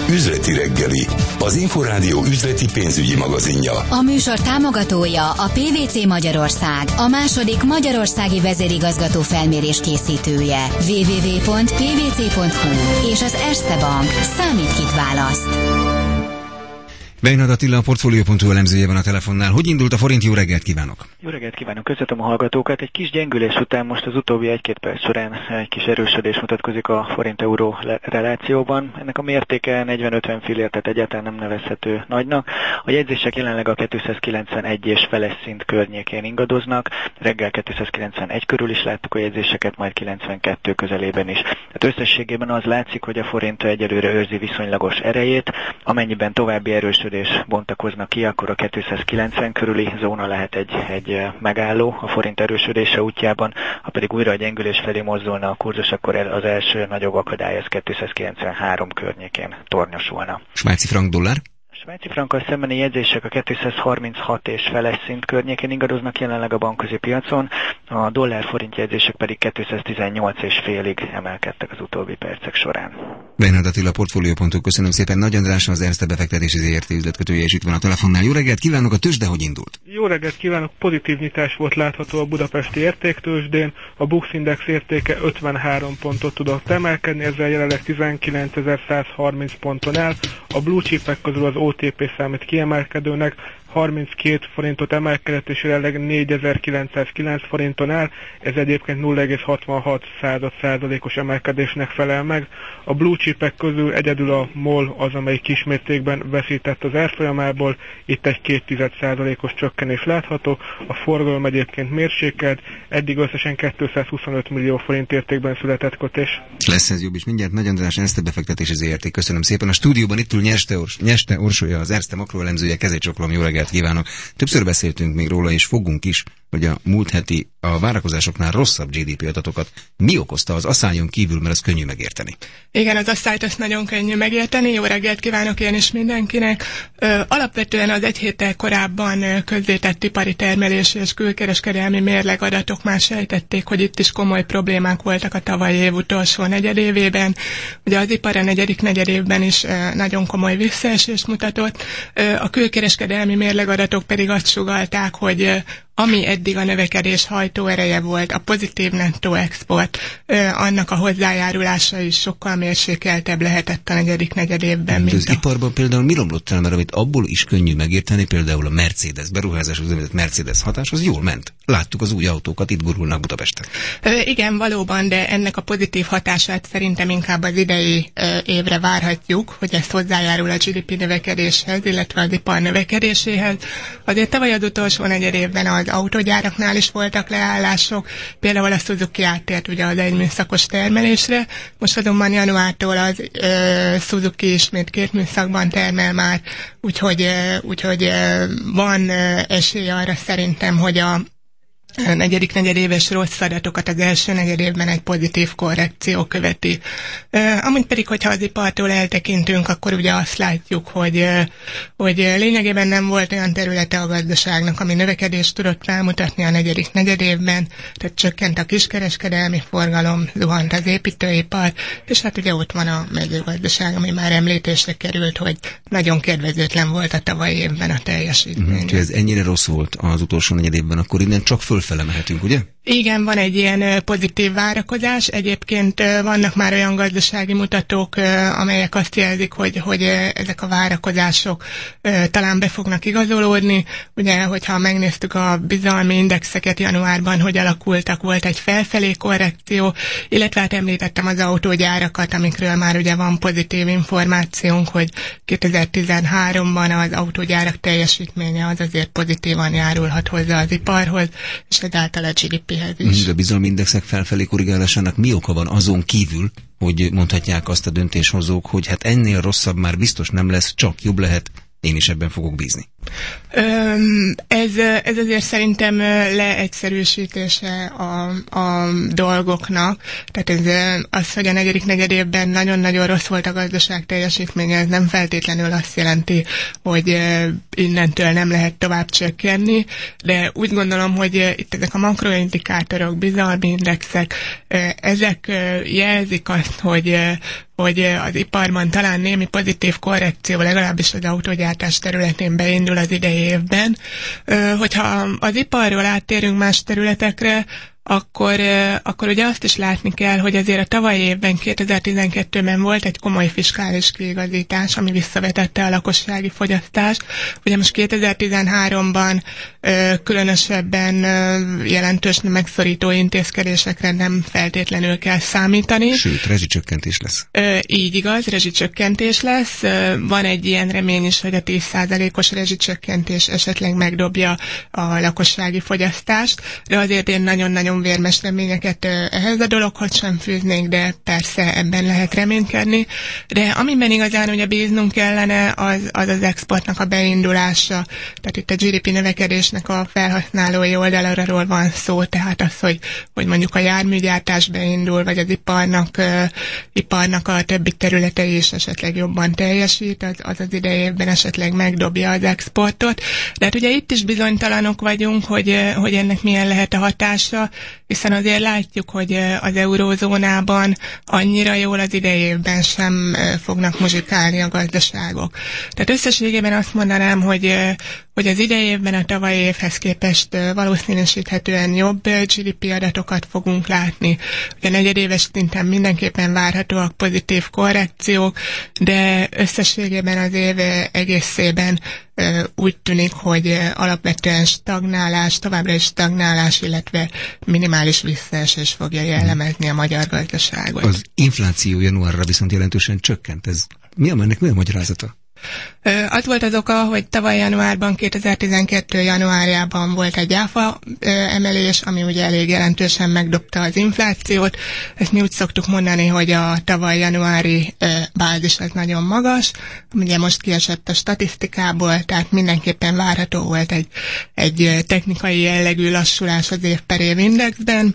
Üzleti reggeli, az Inforádió üzleti pénzügyi magazinja. A műsor támogatója a PwC Magyarország, a második magyarországi vezérigazgató felmérés készítője. www.pwc.hu és az Erste Bank. Számít, kit választ. Beinad Attila, a Portfolio.hu elemzője van a telefonnál. Hogy indult a forint? Jó reggelt kívánok! Jó reggelt kívánok, köszöntöm a hallgatókat. Egy kis gyengülés után most az utóbbi 1-2 perc során egy kis erősödés mutatkozik a forint-euró relációban. Ennek a mértéke 40-50 fillért, tehát egyáltalán nem nevezhető nagynak. A jegyzések jelenleg a 291 és feles szint környékén ingadoznak. Reggel 291 körül is láttuk a jegyzéseket, majd 92 közelében is. Tehát összességében az látszik, hogy a forint egyelőre őrzi viszonylagos erejét, amennyiben további erősödés bontakoznak ki, akkor a 290 körüli zóna lehet egy megálló a forint erősödése útjában, ha pedig újra a gyengülés felé mozdulna a kurzus, akkor az első nagyobb akadály az 293 környékén tornyosulna. Svájci frank dollár? A svájci frankkal szembeni jegyzések a 236 és feles szint környékén ingadoznak jelenleg a bankközi piacon, a dollár-forint jegyzések pedig 218 és félig emelkedtek az utóbbi percek során. Beinad Attila, Portfolio.hu, köszönöm szépen. Nagy András, az Erste befektetési ZRT üzletkötője is itt van a telefonnál. Jó reggelt kívánok, a tőzsde hogy indult? Jó reggelt kívánok, pozitív nyitás volt látható a budapesti értéktőzsdén, a Bux Index értéke 53 pontot tudott emelkedni, ezzel jelenleg 19.130 ponton áll, a blue chipek közül az OTP számít kiemelkedőnek, 32 forintot emelkedett, és jelenleg 4.909 forinton áll, ez egyébként 0,66%-os emelkedésnek felel meg. A blue chipek közül egyedül a MOL az, amely kismértékben veszített az árfolyamából, itt egy 0,2%-os csökkenés látható, a forgalom egyébként mérsékelt, eddig összesen 225 millió forint értékben született kötés. Lesz ez jobb is mindjárt. Nagy András, Erste befektetési ZRT, köszönöm szépen. A stúdióban itt ül Nyeste Orsolya, az Erste makroelemzője, kezét csoklom, jó reggelt kívánok. Többször beszéltünk még róla, és fogunk is, hogy a múlt heti a várakozásoknál rosszabb GDP adatokat mi okozta az asszályon kívül, mert ez könnyű megérteni. Igen, az asszályt azt nagyon könnyű megérteni. Jó reggelt kívánok én is mindenkinek. Alapvetően az egy héttel korábban közzétett ipari termelés és külkereskedelmi mérlegadatok már sejtették, hogy itt is komoly problémák voltak a tavalyi év utolsó negyedévében. Ugye az ipar a negyedik negyedévben is nagyon komoly visszaesést mutatott. A külkereskedelmi mérlegadatok pedig azt sugallták, hogy ami eddig a növekedés hajtóereje volt, a pozitív nettó export, annak a hozzájárulása is sokkal mérsékeltebb lehetett a negyedik negyedévben. De az iparban például mi romlott el, mert amit abból is könnyű megérteni, például a Mercedes beruházás, az Mercedes hatás, az jól ment. Láttuk az új autókat, itt gurulnak Budapesten. Igen, valóban, de ennek a pozitív hatását szerintem inkább az idei évre várhatjuk, hogy ez hozzájárul a GDP növekedéshez, illetve az ipar növekedéséhez. Azért tavaly az utolsó negyedévben az autógyáraknál is voltak leállások, például a Suzuki áttért ugye az egyműszakos termelésre, most azonban januártól az Suzuki ismét 2 műszakban termel már, úgyhogy van esély arra szerintem, hogy a negyedik negyedéves rossz adatokat az első negyedévben egy pozitív korrekció követi. Amúgy pedig, hogyha az ipartól eltekintünk, akkor ugye azt látjuk, hogy lényegében nem volt olyan területe a gazdaságnak, ami növekedést tudott felmutatni a negyedik negyedévben, tehát csökkent a kiskereskedelmi forgalom, zuhant az építőipar, és hát ugye ott van a mezőgazdaság, ami már említésre került, hogy nagyon kedvezőtlen volt a tavalyi évben a teljesítmény. Ez ennyire rossz volt az utolsó negyedévben, akkor innen csak fölfele mehetünk, ugye? Igen, van egy ilyen pozitív várakozás. Egyébként vannak már olyan gazdasági mutatók, amelyek azt jelzik, hogy ezek a várakozások talán be fognak igazolódni. Ugye, hogyha megnéztük a bizalmi indexeket januárban, hogy alakultak, volt egy felfelé korrekció, illetve hát említettem az autógyárakat, amikről már ugye van pozitív információnk, hogy 2013-ban az autógyárak teljesítménye az azért pozitívan járulhat hozzá az iparhoz, és ezáltal a GDP-hez is. A bizalmi indexek felfelé korrigálásának mi oka van azon kívül, hogy mondhatják azt a döntéshozók, hogy hát ennél rosszabb már biztos nem lesz, csak jobb lehet, én is ebben fogok bízni? Ez azért szerintem leegyszerűsítése a dolgoknak. Tehát az, hogy a negyedik negyedévben nagyon-nagyon rossz volt a gazdaság teljesítménye, ez nem feltétlenül azt jelenti, hogy innentől nem lehet tovább csökkenni, de úgy gondolom, hogy itt ezek a makroindikátorok, bizalmi indexek, ezek jelzik azt, hogy az iparban talán némi pozitív korrekció, legalábbis az autógyártás területén beindul az idei évben. Hogyha az iparról áttérünk más területekre, akkor ugye azt is látni kell, hogy azért a tavalyi évben, 2012-ben volt egy komoly fiskális kiigazítás, ami visszavetette a lakossági fogyasztást. Ugye most 2013-ban különösebben jelentős megszorító intézkedésekre nem feltétlenül kell számítani. Sőt, rezsicsökkentés lesz. Így igaz, rezsicsökkentés lesz. Van egy ilyen remény is, hogy a 10%-os rezsicsökkentés esetleg megdobja a lakossági fogyasztást, de azért én nagyon-nagyon vérmes reményeket ehhez a dologhoz sem fűznék, de persze ebben lehet reménykedni. De amiben igazán ugye bíznunk kellene, az exportnak a beindulása. Tehát itt a GDP növekedésnek a felhasználói oldaláról van szó, tehát az, hogy mondjuk a járműgyártás beindul, vagy az iparnak a többi területe is esetleg jobban teljesít, az idei évben esetleg megdobja az exportot. De hát ugye itt is bizonytalanok vagyunk, hogy ennek milyen lehet a hatása, hiszen azért látjuk, hogy az eurózónában annyira jól az idei évben sem fognak muzsikálni a gazdaságok. Tehát összességében azt mondanám, hogy az idei évben a tavalyi évhez képest valószínűsíthetően jobb GDP adatokat fogunk látni. Ugye negyedéves szinten mindenképpen várhatóak pozitív korrekciók, de összességében az év egészében úgy tűnik, hogy alapvetően továbbra is stagnálás, illetve minimális visszaesés fogja jellemezni a magyar gazdaságot. Az infláció januárra viszont jelentősen csökkent. Ennek mi a magyarázata? Az volt az oka, hogy tavaly januárban, 2012 januárjában volt egy áfa emelés, ami ugye elég jelentősen megdobta az inflációt. Ezt mi úgy szoktuk mondani, hogy a tavaly januári bázis az nagyon magas. Ugye most kiesett a statisztikából, tehát mindenképpen várható volt egy technikai jellegű lassulás az év per év indexben.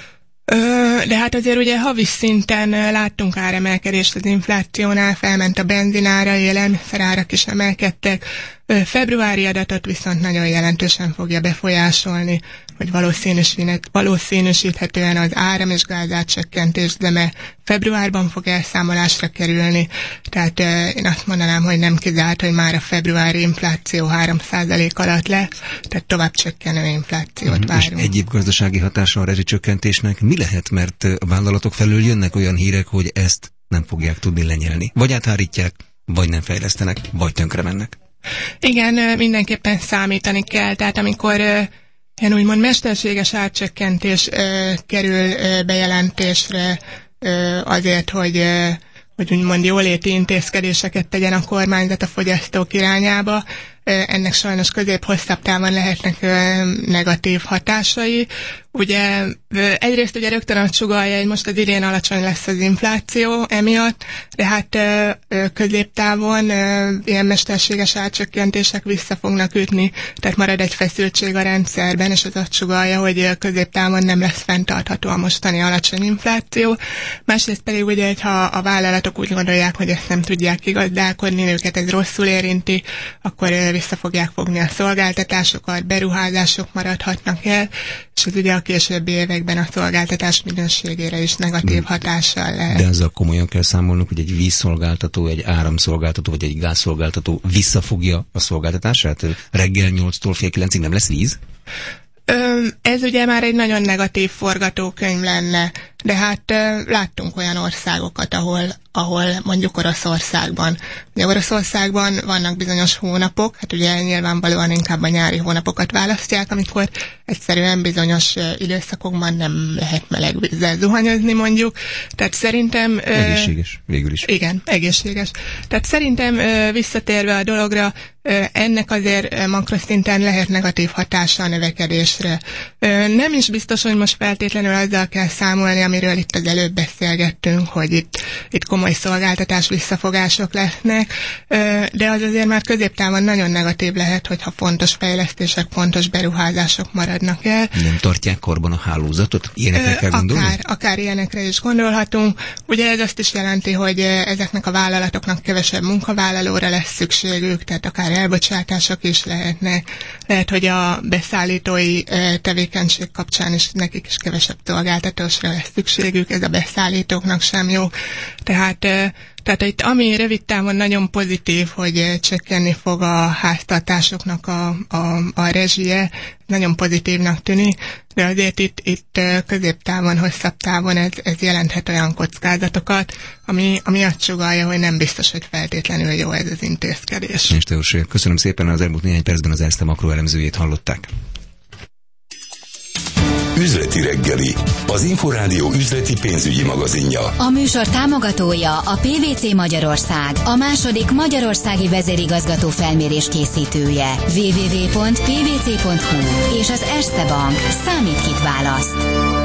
De hát azért ugye havi szinten láttunk áremelkedést az inflációnál, felment a benzinára, élelmiszerárak is emelkedtek. Februári adatot viszont nagyon jelentősen fogja befolyásolni, hogy valószínűsíthetően az áram- és gázárcsökkentés zeme februárban fog elszámolásra kerülni. Tehát én azt mondanám, hogy nem kizárt, hogy már a februári infláció 3% alatt lesz, tehát tovább csökkenő inflációt várunk. És egyéb gazdasági hatása a rezsicsökkentésnek mi lehet, mert a vállalatok felől jönnek olyan hírek, hogy ezt nem fogják tudni lenyelni. Vagy áthárítják, vagy nem fejlesztenek, vagy tönkre mennek. Igen, mindenképpen számítani kell, tehát amikor ilyen úgymond mesterséges árcsökkentés kerül bejelentésre azért, hogy úgymond jóléti intézkedéseket tegyen a kormányzat a fogyasztók irányába, ennek sajnos közép-hosszabb távon lehetnek negatív hatásai. Ugye egyrészt ugye rögtön azt sugallja, hogy most az idén alacsony lesz az infláció emiatt, de hát középtávon ilyen mesterséges árcsökkentések vissza fognak ütni, tehát marad egy feszültség a rendszerben, és az azt sugallja, hogy középtávon nem lesz fenntartható a mostani alacsony infláció. Másrészt pedig ugye, hogyha a vállalatok úgy gondolják, hogy ezt nem tudják kigazdálkodni, őket ez rosszul érinti, akkor vissza fogják fogni a szolgáltatásokat, beruházások maradhatnak el, és ez ugye a későbbi években a szolgáltatás minőségére is negatív hatással lehet. De ezzel komolyan kell számolnunk, hogy egy vízszolgáltató, egy áramszolgáltató vagy egy gázszolgáltató visszafogja a szolgáltatását? Reggel 8-tól fél 9-ig nem lesz víz? Ez ugye már egy nagyon negatív forgatókönyv lenne, de hát láttunk olyan országokat, ahol mondjuk Oroszországban. Ugye Oroszországban vannak bizonyos hónapok, hát ugye nyilvánvalóan inkább a nyári hónapokat választják, amikor egyszerűen bizonyos időszakokban nem lehet meleg vízzel zuhanyozni mondjuk. Tehát szerintem... Egészséges, végül is. Igen, egészséges. Tehát szerintem visszatérve a dologra, ennek azért makroszinten lehet negatív hatása a növekedésre. Nem is biztos, hogy most feltétlenül azzal kell számolni, amiről itt az előbb beszélgettünk, hogy itt komoly szolgáltatás visszafogások lesznek, de az azért már középtávon nagyon negatív lehet, hogyha fontos fejlesztések, fontos beruházások maradnak el. Nem tartják korban a hálózatot? Ilyenekre kell gondolni? Akár ilyenekre is gondolhatunk. Ugye ez azt is jelenti, hogy ezeknek a vállalatoknak kevesebb munkavállalóra lesz szükségük, tehát akár elbocsátások is lehetnek. Lehet, hogy a beszállítói tevékenység kapcsán is nekik is kevesebb szolgáltatásra lesz szükségük, ez a beszállítóknak sem jó. Tehát itt ami rövid távon nagyon pozitív, hogy csökkenni fog a háztartásoknak a rezsie, nagyon pozitívnak tűnik, de azért itt középtávon, hosszabb távon ez jelenthet olyan kockázatokat, ami azt sugallja, hogy nem biztos, hogy feltétlenül jó ez az intézkedés. Nyeste Orsolya, köszönöm szépen, az elmúlt néhány percben az Erste Makro elemzőjét hallották. Üzleti reggeli, az Inforádió üzleti pénzügyi magazinja. A műsor támogatója a PwC Magyarország, a második magyarországi vezérigazgató felmérés készítője. www.pwc.hu és az Erste Bank. Számít, kit választ.